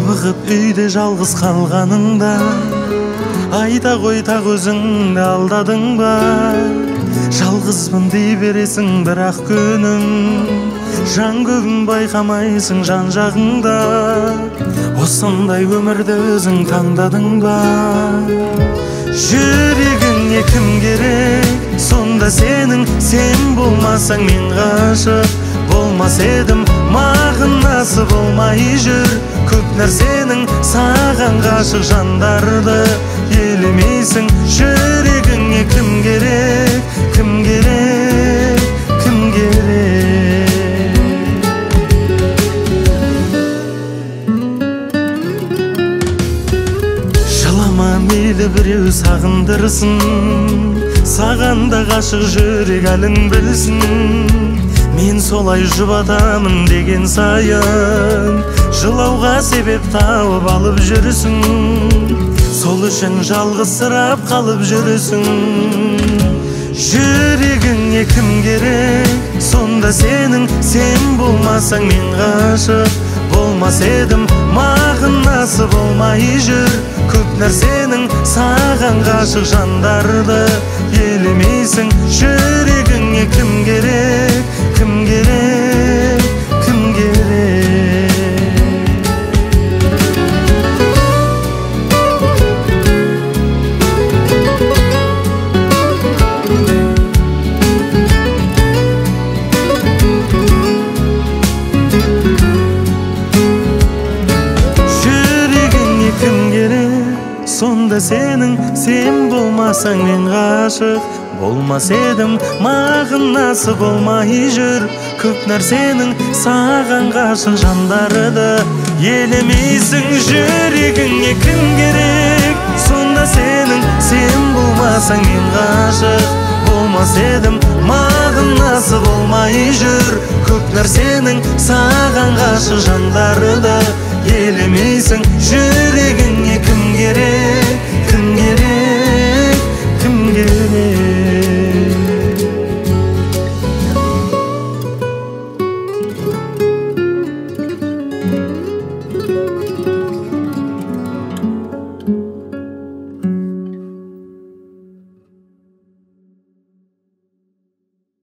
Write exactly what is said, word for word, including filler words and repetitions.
Жабығып үйде жалғыз қалғаныңда айта қой тақ өзіңді алдадың ба? Жалғызбын дей бересің бірақ күнім, жан көгін байқамайсың жан жағыңда. Осындай өмірді өзің таңдадың ба? Жүрегіңе кім керек? Сонда сенің, сен болмасаң мен ғашық болмас едім. Мағынасы болмай жүр көп нәрсенің, саған ғашық жандарды елемейсің. Жүрегіңе кім керек? Кім керек? Кім керек? Жылама мейлі біреу сағындырсын, саған да ғашық жүрек әлің білсін. Мен солай жұбатамын деген сайын жылауға себеп тауып алып жүрсің. Сол үшін жалғызсырап қалып жүрсің. Жүрегіңе кім керек? Сонда сенің, сен болмасаң мен ғашық болмас едім. Мағынасы болмай жүр көп нәрсенің, саған ғашық жандарды елемейсің. Жүрегіңе кім керек? Кім керек? Кім керек? Жүрегіңе кім керек? Сонда сенің, сен болмасаң мен ғашық болмас едім. Мағынасы болмай жүр көп нәрсенің, саған ғашық жандарды елемейсің. Жүрегіңе кім керек? Сонда сенің, сен болмасаң мен ғашық болмас едім. Мағынасы болмай жүр көп нәрсенің, саған ғашық жандарды елемейсің. Жүрегіңе кім керек?